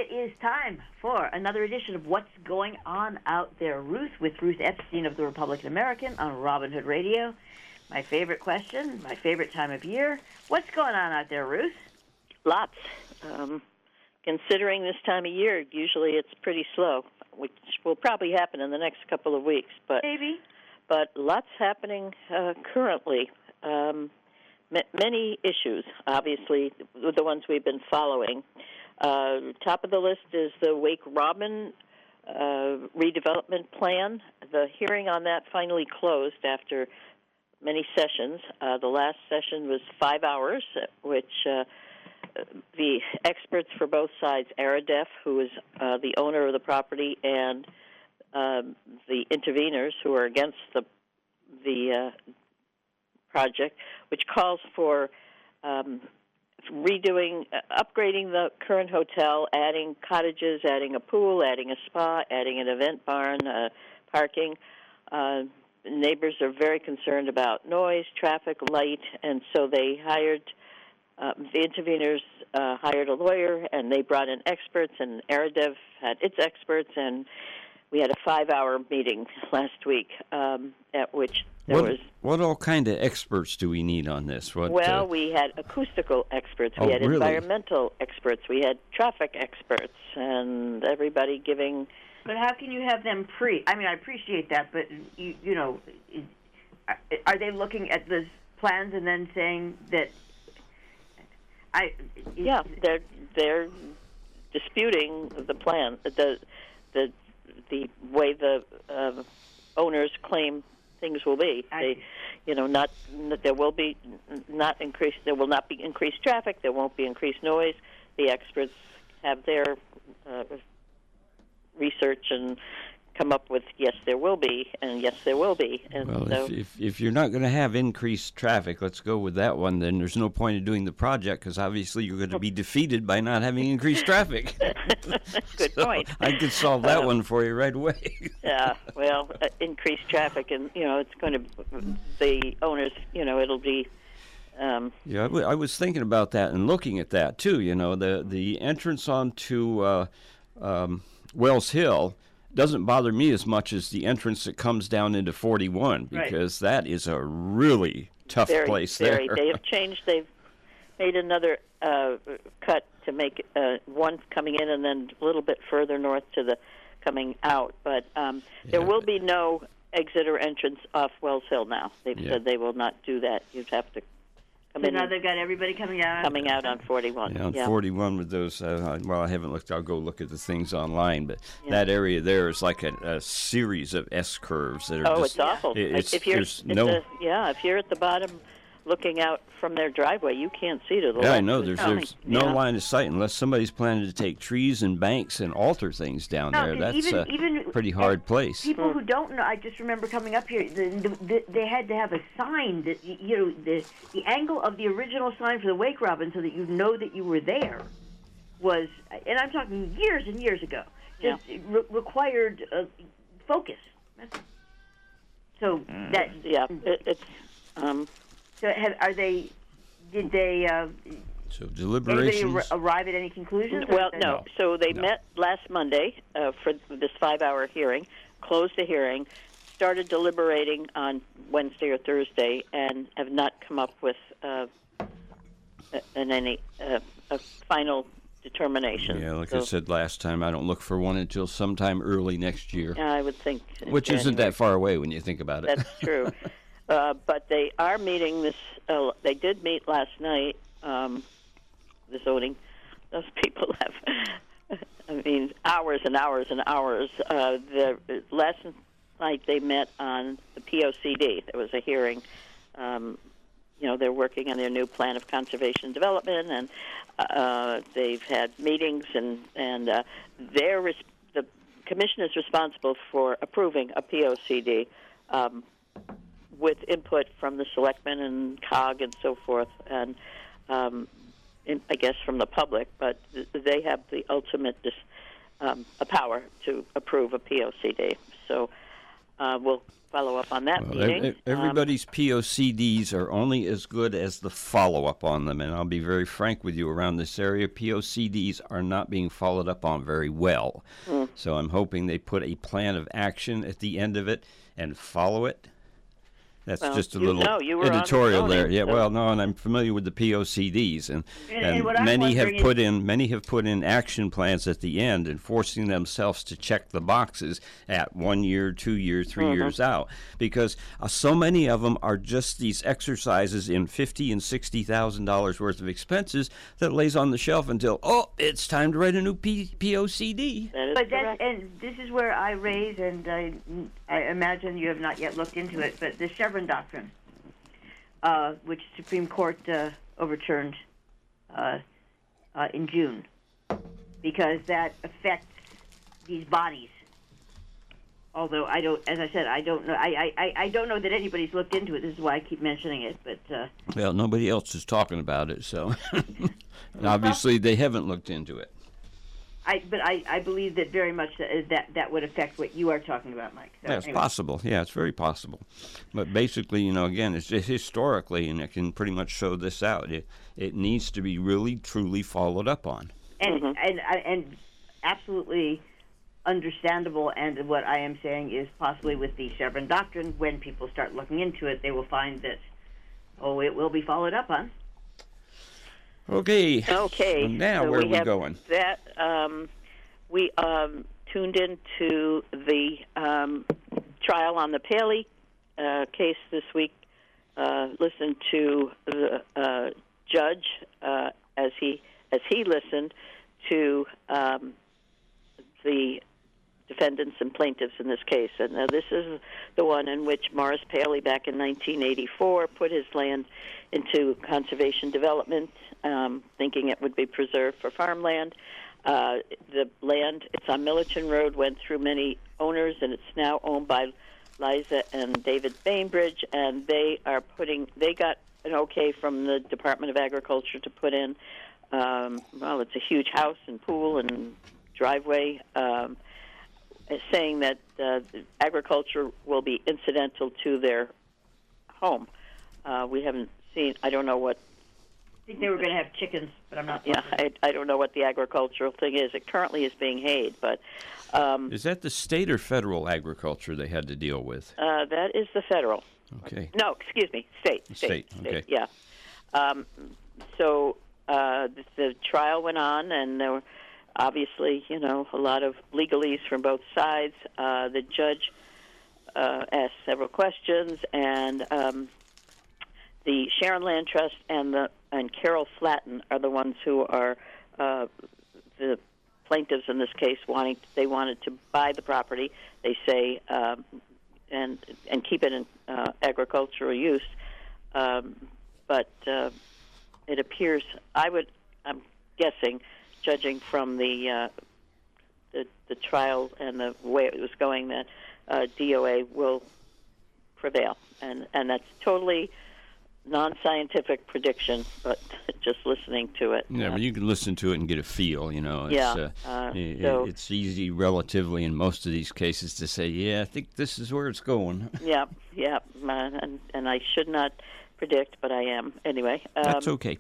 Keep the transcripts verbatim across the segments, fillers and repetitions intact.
it is time for another edition of What's Going On Out There, Ruth, with Ruth Epstein of the Republican American on Robin Hood Radio. My favorite question, my favorite time of year. What's going on out there, Ruth? Lots. Um, considering this time of year, usually it's pretty slow, which will probably happen in the next couple of weeks. But Maybe. But lots happening uh, currently. Um, m- many issues, obviously, the ones we've been following. Uh, top of the list is the Wake Robin uh, redevelopment plan. The hearing on that finally closed after many sessions. Uh, the last session was five hours, which uh, the experts for both sides, Aradef, who is uh, the owner of the property, and um, the interveners who are against the the uh, project, which calls for um, redoing, uh, upgrading the current hotel, adding cottages, adding a pool, adding a spa, adding an event barn, uh, parking. Uh, neighbors are very concerned about noise, traffic, light, and so they hired, uh, the interveners uh, hired a lawyer, and they brought in experts, and Aradev had its experts, and we had a five-hour meeting last week um, at which there what, was... What all kind of experts do we need on this? What, well, uh, we had acoustical experts, we oh, had really? environmental experts, we had traffic experts, and everybody giving... But how can you have them pre... I mean, I appreciate that, but, you, you know, is, are they looking at the plans and then saying that... I Yeah, they're they're disputing the plan, the the the way the uh, owners claim things will be. I They, you know, not there will be not increased. There will not be increased traffic. There won't be increased noise. The experts have their uh, research and come up with yes, there will be, and yes, there will be. And well, so, if, if if you're not going to have increased traffic, let's go with that one. Then there's no point in doing the project because obviously you're going to be defeated by not having increased traffic. good So point. I could solve that Um, one for you right away. Yeah, well, uh, increased traffic, and you know, it's going to the owners. You know, it'll be. Um, Yeah, I, w- I was thinking about that and looking at that too. You know, the the entrance onto uh, um, Wells Hill doesn't bother me as much as the entrance that comes down into forty-one because that is a really tough very, place very. there. They have changed. They've made another uh, cut to make uh, one coming in and then a little bit further north to the coming out. But um, there Yeah. will be no exit or entrance off Wells Hill now. They've Yeah. said they will not do that. You'd have to come So in now and they've got everybody coming out. coming out on forty-one. Yeah, on yeah. forty-one with those, uh, well, I haven't looked. I'll go look at the things online, but Yeah. that area there is like a, a series of S curves that are Oh, just. it's awful. it- it's- if you're there's at no. the, yeah, if you're at the bottom looking out from their driveway, you can't see to the Yeah, left. I know. of the There's county. there's no Yeah. line of sight unless somebody's planning to take trees and banks and alter things down No, there. and That's even- a even- pretty hard place. People Hmm. who don't know, I just remember coming up here, the, the, the, they had to have a sign that, y- you know, the the angle of the original sign for the Wake Robin so that you know that you were there was, and I'm talking years and years ago, just re- required uh, focus. That's, so that, Yeah, it, it's. Um, so have, are they, did they, uh, So anybody deliberations. ar- arrive at any conclusions? Well, Or- no. So they No. met last Monday uh, for this five-hour hearing, closed the hearing, started deliberating on Wednesday or Thursday, and have not come up with uh, an any uh, a final determination. Yeah, like so, I said last time, I don't look for one until sometime early next year, I would think, which isn't January. that far away when you think about it. That's true. uh, but they are meeting this. Uh, they did meet last night. Um, the zoning. Those people have. I mean, hours and hours and hours. Uh, the last night they met on the P O C D. There was a hearing. Um, you know, they're working on their new plan of conservation and development, and uh, they've had meetings, and and uh, they're res- the commission is responsible for approving a P O C D um, with input from the selectmen and C O G and so forth, and um, in, I guess from the public, but th- they have the ultimate dis- um, a power to approve a P O C D. So uh, we'll follow up on that Well, meeting. ev- everybody's um, P O C Ds are only as good as the follow-up on them, and I'll be very frank with you around this area. P O C Ds are not being followed up on very well. Mm. So I'm hoping they put a plan of action at the end of it and follow it. That's well, just a you little know, you were editorial on there. zoning, Yeah, so. well, no, and I'm familiar with the P O C Ds, and, And, and, and many have is, put in many have put in action plans at the end, and forcing themselves to check the boxes at one year, two years, three mm-hmm. years out, because uh, so many of them are just these exercises in fifty and sixty thousand dollars worth of expenses that lays on the shelf until oh, it's time to write a new P- POCD. That is but correct. That's, and this is where I raise, and I, I imagine you have not yet looked into it, but the Chevron doctrine. Uh, which Supreme Court uh, overturned uh, uh, in June, because that affects these bodies. Although I don't, as I said, I don't know. I, I, I don't know that anybody's looked into it. This is why I keep mentioning it. But uh, well, nobody else is talking about it, so obviously they haven't looked into it. I, but I, I believe that very much that, that that would affect what you are talking about, Mike. So, yeah, it's anyway. possible. Yeah, it's very possible. But basically, you know, again, it's just historically, and I can pretty much show this out. It it needs to be really, truly followed up on. And mm-hmm. and and absolutely understandable. And what I am saying is possibly with the Chevron doctrine, when people start looking into it, they will find that oh, it will be followed up on. Okay. Okay. So now, so where we are we have going? That um, we um, tuned into the um, trial on the Paley uh, case this week. Uh, listened to the uh, judge uh, as he as he listened to um, the defendants and plaintiffs in this case. And uh, this is the one in which Morris Paley, back in nineteen eighty-four, put his land into conservation development, um, thinking it would be preserved for farmland. Uh, the land, it's on Millerton Road, went through many owners, and it's now owned by Liza and David Bainbridge, and they are putting, they got an okay from the Department of Agriculture to put in, um, well, it's a huge house and pool and driveway, um, saying that uh, agriculture will be incidental to their home. Uh, we haven't seen, I don't know what. I think they were going to have chickens, but I'm not. Yeah, I, I don't know what the agricultural thing is. It currently is being hayed, but. Um, is that the state or federal agriculture they had to deal with? Uh, that is the federal. Okay. No, excuse me, state. State, state, state okay. Yeah. Um, so uh, the, the trial went on, and there were obviously, you know, a lot of legalese from both sides. Uh, the judge uh, asked several questions, and um, the Sharon Land Trust and the and Carol Flatten are the ones who are uh, the plaintiffs in this case. Wanting they wanted to buy the property. They say um, and and keep it in uh, agricultural use, um, but uh, it appears I would I'm guessing, judging from the uh, the the trial and the way it was going, that uh, D O A will prevail, and and that's totally non-scientific prediction, but just listening to it. Yeah, uh, but you can listen to it and get a feel, you know. It's, yeah. Uh, Uh, it, so, it's easy, relatively, in most of these cases, to say, yeah, I think this is where it's going. yeah, yeah, uh, and, and I should not predict, but I am. Anyway. Um, That's okay.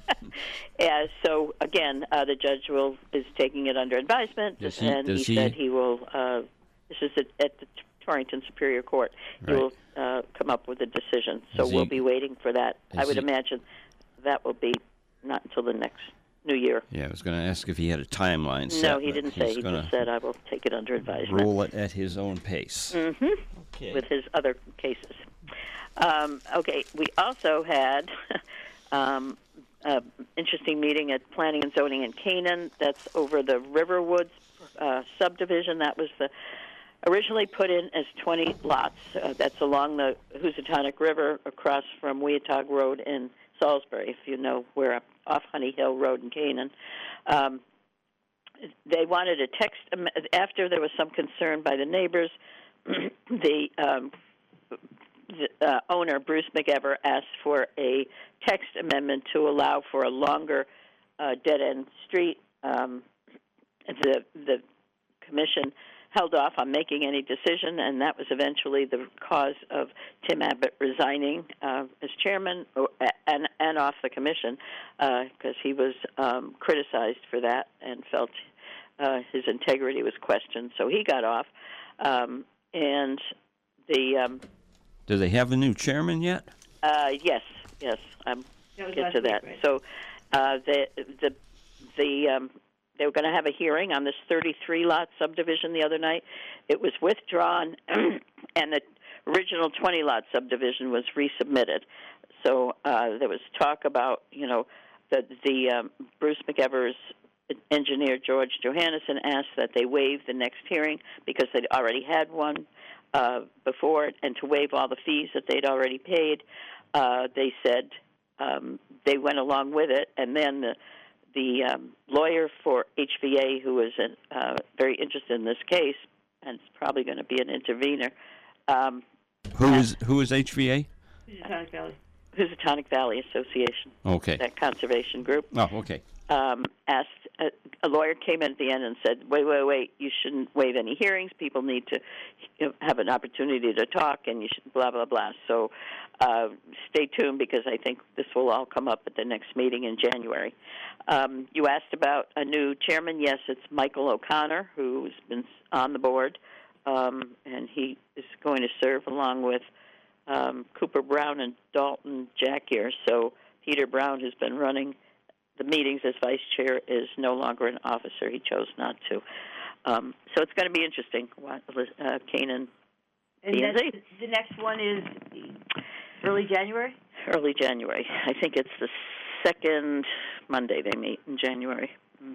yeah, so, again, uh, the judge will is taking it under advisement, Does he, and does he, he said he will, uh, this is at, at the Torrington Superior Court, he Right. will uh, come up with a decision. So Is we'll he- be waiting for that. I is would he- imagine that will be not until the next New Year. Yeah, I was going to ask if he had a timeline set. No, he but didn't he's say. He gonna just said, I will take it under advisement. roll it at his own pace. Mm-hmm. Okay. With his other cases. Um, okay, we also had um, an interesting meeting at Planning and Zoning in Canaan. That's over the Riverwoods uh, subdivision. That was the originally put in as twenty lots. Uh, that's along the Housatonic River across from Weatog Road in Salisbury, if you know where, off Honey Hill Road in Canaan. Um, they wanted a text, after there was some concern by the neighbors, the, um, the uh, owner, Bruce McEver, asked for a text amendment to allow for a longer uh, dead-end street. Um, the, the commission held off on making any decision, and that was eventually the cause of Tim Abbott resigning uh, as chairman or, and, and off the commission because uh, he was um, criticized for that and felt uh, his integrity was questioned, so he got off. Um, and the... Um, Do they have a new chairman yet? Uh, yes, yes, I'm get to that. Week, right? So uh, the the the um, they were going to have a hearing on this thirty-three lot subdivision the other night. It was withdrawn, and the original twenty lot subdivision was resubmitted. So uh, there was talk about, you know, the the um, Bruce McEvers engineer George Johannesson asked that they waive the next hearing because they'd already had one uh, before, and to waive all the fees that they'd already paid. Uh, they said um, they went along with it, and then the the um, lawyer for H V A, who was uh, very interested in this case, and is probably going to be an intervener. Um, who is who is H V A? Housatonic Valley. Housatonic Valley Association. Okay. That conservation group. Oh, okay. Um, asked uh, a lawyer came in at the end and said, "Wait, wait, wait! You shouldn't waive any hearings. People need to you know, have an opportunity to talk, and you should blah blah blah." So, uh, stay tuned because I think this will all come up at the next meeting in January. Um, you asked about a new chairman. Yes, it's Michael O'Connor, who's been on the board, um, and he is going to serve along with um, Cooper Brown and Dalton Jackier. So Peter Brown has been running the meetings as vice chair, is no longer an officer. He chose not to. Um, so it's going to be interesting. What, uh, Kanan And P and Z. that's, the next one is early January? Early January. I think it's the second Monday they meet in January.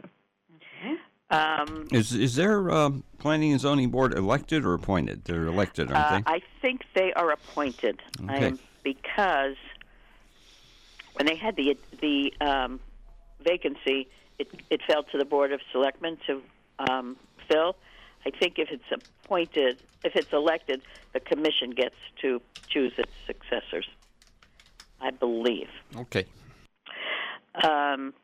Okay. Um, Is is their uh, planning and zoning board elected or appointed? They're elected, aren't uh, they? I think they are appointed Okay. um, because when they had the the um, vacancy, it, it fell to the Board of Selectmen to um, fill. I think if it's appointed, if it's elected, the commission gets to choose its successors, I believe. Okay. Um,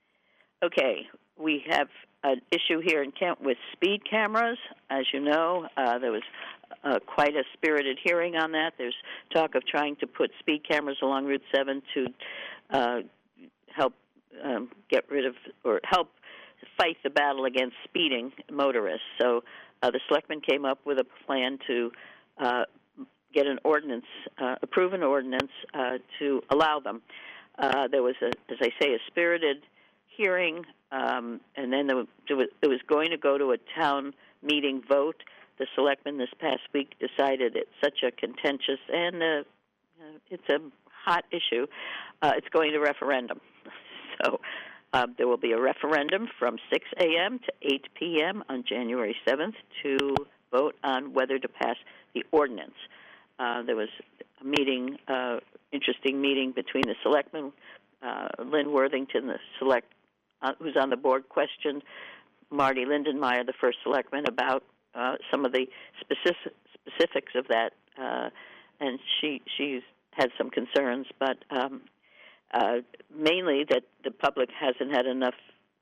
okay, we have an issue here in Kent with speed cameras. As you know, uh, there was uh, quite a spirited hearing on that. There's talk of trying to put speed cameras along Route seven to uh, help um, get rid of or help fight the battle against speeding motorists. So uh, the selectmen came up with a plan to uh, get an ordinance, uh, approve an ordinance uh, to allow them. Uh, there was, a, as I say, a spirited hearing, um, and then there was, it was going to go to a town meeting vote. The selectmen this past week decided it's such a contentious and uh, it's a hot issue. Uh, it's going to referendum. So uh, there will be a referendum from six a.m. to eight p.m. on January seventh to vote on whether to pass the ordinance. Uh, there was a meeting, uh, interesting meeting between the selectmen. Uh, Lynn Worthington, the select, uh, who's on the board, questioned Marty Lindenmeyer, the first selectman, about uh, some of the specific, specifics of that, uh, and she she's had some concerns, but um, uh, mainly that the public hasn't had enough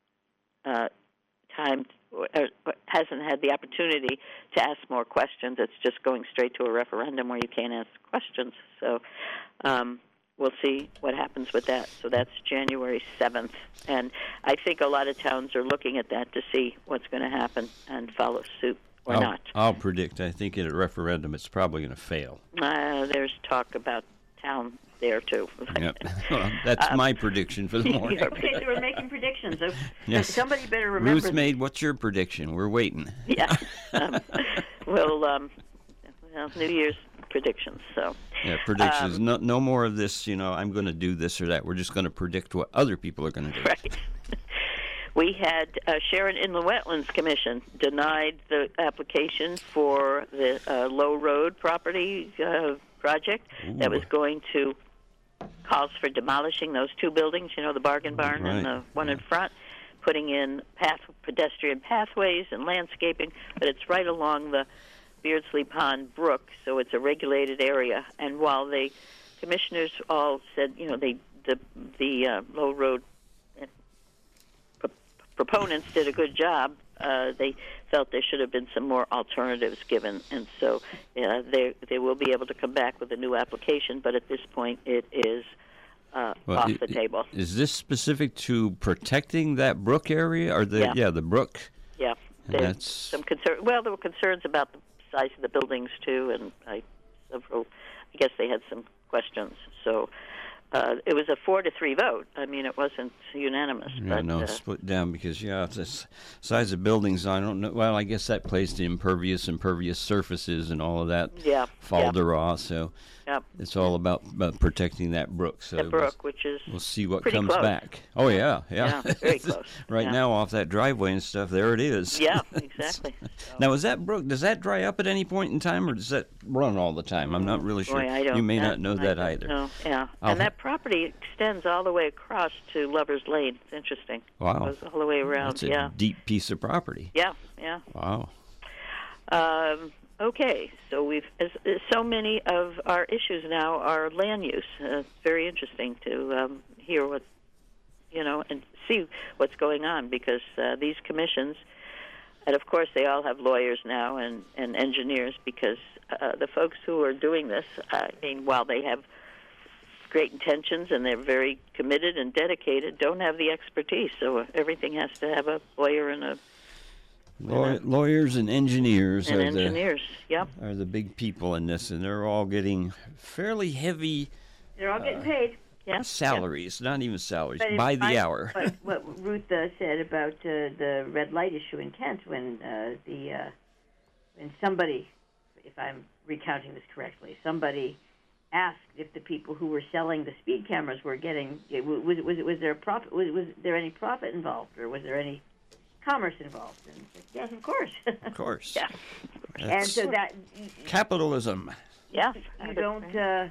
uh, time. Or hasn't had the opportunity to ask more questions. It's just going straight to a referendum where you can't ask questions. So um, we'll see what happens with that. So that's January seventh. And I think a lot of towns are looking at that to see what's going to happen and follow suit or I'll, not. I'll predict, I think at a referendum it's probably going to fail. Uh, there's talk about town there, too. Yep. Well, that's Um, my prediction for the morning. Okay, so we're making predictions. So Yes. somebody better remember. Ruth made, what's your prediction? We're waiting. Yeah. Um, well, um, well, New Year's predictions. So. Yeah, predictions. Um, no, no more of this, you know, I'm going to do this or that. We're just going to predict what other people are going to do. Right. We had uh, Sharon Inland Wetlands Commission denied the application for the uh, Low Road property uh, project Ooh. that was going to calls for demolishing those two buildings, you know, the bargain barn Right. and the one Yeah. in front, putting in path pedestrian pathways and landscaping, but it's right along the Beardsley Pond Brook, so it's a regulated area. And while the commissioners all said, you know, they the the uh, Low Road proponents did a good job, uh, they felt there should have been some more alternatives given, and so uh, they they will be able to come back with a new application. But at this point, it is uh, Well, off i- the table. Is this specific to protecting that brook area, or the Yeah. the brook? Yeah, And there's that's some concern. Well, there were concerns about the size of the buildings too, and I several. I guess they had some questions. So uh, it was a four to three vote. I mean, it wasn't unanimous. yeah, but, no, uh, split down because yeah, it's the s- size of buildings. I don't know. Well, I guess that plays to impervious, impervious surfaces, and all of that. Yeah, Fall yeah. de raw. So yeah, it's all about, about protecting that brook. So the we'll- brook, which is We'll see what pretty comes close. back. Oh yeah, yeah, Yeah, very close. right Yeah. now, off that driveway and stuff, there it is. Yeah, exactly. So, Now, is that brook? Does that dry up at any point in time, or does that run all the time? I'm not really sure. boy, I don't, you may that- not know I that don't either. know. Yeah, I'll and ha- that property extends all the way across to Lover's Lane. It's interesting. Wow. It goes all the way around. That's a yeah, deep piece of property. yeah, yeah. Wow. Um, okay, so we've as, as so many of our issues now are land use. Uh, it's very interesting to um, hear what you know and see what's going on because uh, these commissions, and of course they all have lawyers now and, and engineers because uh, the folks who are doing this, I mean, while they have great intentions and they're very committed and dedicated, don't have the expertise. So everything has to have a lawyer and a Law- lawyers and engineers and are engineers. Yep. the are the big people in this, and they're all getting fairly heavy They're all getting paid. Yeah. salaries. Not even salaries, But in by the my- hour. But what Ruth uh, said about uh, the red light issue in Kent, when uh, the uh, when somebody, if I'm recounting this correctly, somebody asked if the people who were selling the speed cameras were getting was was was there a profit was, was there any profit involved or was there any commerce involved? And he said, yes, of course. Of course. Yeah. And That's so that y- capitalism. Yeah. you don't. Uh,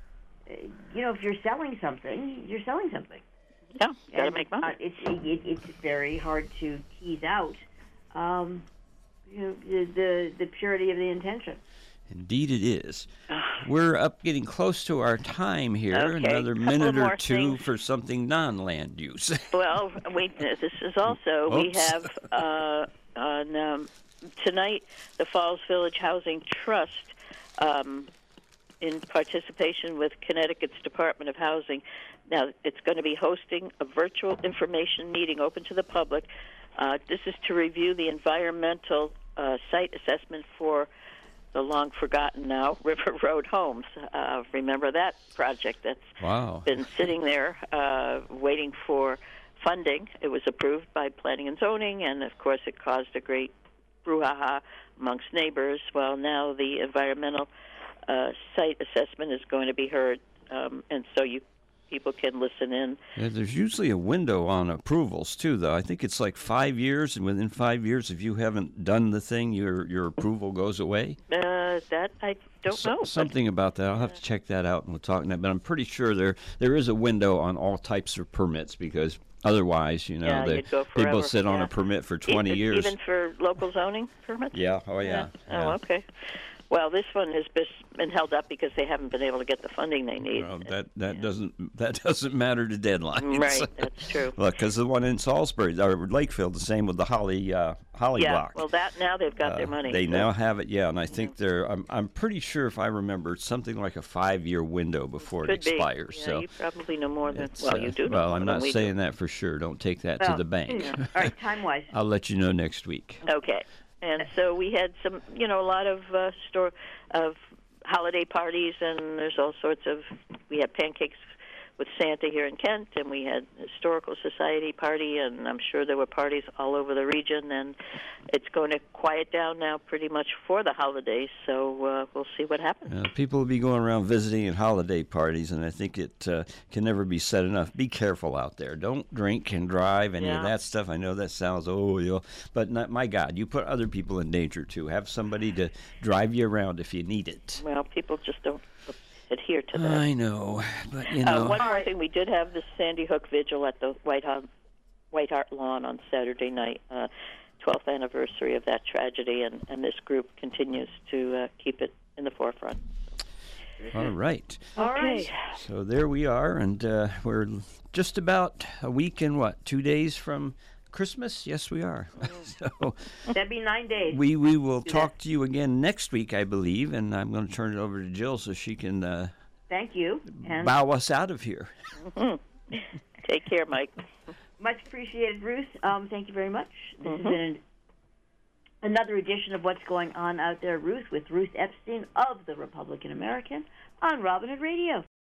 you know, if you're selling something, you're selling something. Yeah. Got to And, make money. Uh, it's it, it's very hard to tease out, um, you know, the, the the purity of the intention. Indeed, it is. We're up getting close to our time here. Okay, Another couple minute or more two things. for something non-land use. Well, wait. This is also we Oops. have uh, on um, tonight the Falls Village Housing Trust, um, in participation with Connecticut's Department of Housing. Now, it's going to be hosting a virtual information meeting open to the public. Uh, this is to review the environmental uh, site assessment for the long forgotten now River Road Homes. Uh, remember that project that's Wow. been sitting there uh, waiting for funding. It was approved by Planning and Zoning, and of course it caused a great brouhaha amongst neighbors. Well, now the environmental uh, site assessment is going to be heard, um, and so you people can listen in. Yeah, there's usually a window on approvals too, though. I think it's like five years, and within five years, if you haven't done the thing, your your approval goes away. Uh, that I don't So- know. but- something about that. I'll have to check that out, and we'll talk. But I'm pretty sure there there is a window on all types of permits because otherwise, you know, Yeah, the you'd go people forever, sit on yeah. a permit for twenty even, years. even for local zoning permits. Yeah. Oh yeah. Oh, yeah. okay. Well, this one has been been held up because they haven't been able to get the funding they need. Well, that that doesn't that doesn't matter to deadlines. Right, that's true. Look, because the one in Salisbury or Lakeville, the same with the Holly uh, Holly Yeah, Block. well, that now they've got Uh, their money. They so- now have it, yeah, and I think they're. I'm, I'm pretty sure, if I remember, something like a five-year window before it Could be. expires. Yeah, so you probably know more than it's, well, uh, you do. Know well, more I'm than not we saying do. that for sure. Don't take that to Well, the bank. yeah. All right, time wise. I'll let you know next week. Okay, and so we had some, you know, a lot of uh, store of holiday parties, and there's all sorts of. We had pancakes with Santa here in Kent, and we had historical society party, and I'm sure there were parties all over the region. And it's going to quiet down now, pretty much for the holidays. So uh, we'll see what happens. Uh, people will be going around visiting at holiday parties, and I think it uh, can never be said enough. Be careful out there. Don't drink and drive, any Yeah. of that stuff. I know that sounds, oh, you know, but not, my God, you put other people in danger, too. Have somebody to drive you around if you need it. Well, people just don't adhere to that. I know, but, you know. Uh, one more thing, we did have the Sandy Hook Vigil at the White Hart, White Hart Lawn on Saturday night, uh, twelfth anniversary of that tragedy, and, and this group continues to uh, keep it in the forefront. All right. All right. Okay. So there we are, and uh, we're just about a week and what, two days from Christmas? Yes, we are. so That'd be nine days. we we will Do talk that. to you again next week, I believe, and I'm going to turn it over to Jill so she can uh, Thank you. And bow us out of here. Take care, Mike. much appreciated, Ruth. Um, thank you very much. This Mhm. has been an, another edition of What's Going On Out There, Ruth, with Ruth Epstein of the Republican American on Robin Hood Radio.